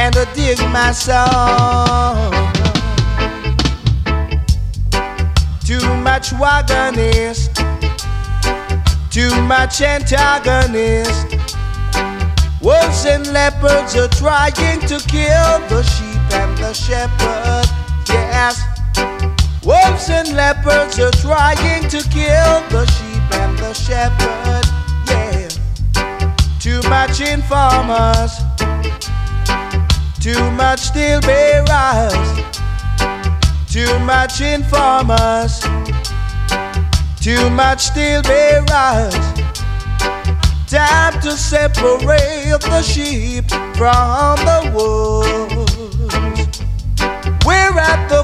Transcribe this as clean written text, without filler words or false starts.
and dig my song. Too much wagonist, too much antagonist. Wolves and leopards are trying to kill the sheep and the shepherd. Yes, wolves and leopards are trying to kill the sheep and the shepherd. Yeah, too much informers, too much steel bearers, too much informers, too much steel bearers. Time to separate the sheep from the wolves. We're at the